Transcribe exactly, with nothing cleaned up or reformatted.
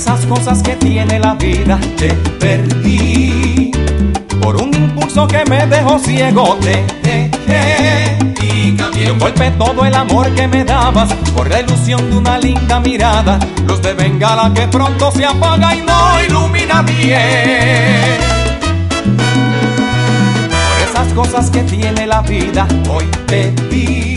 esas cosas que tiene la vida te perdí, por un impulso que me dejó ciego te dejé y cambié de un golpe todo el amor que me dabas por la ilusión de una linda mirada, luz de bengala que pronto se apaga y no ilumina bien. Por esas cosas que tiene la vida hoy te vi,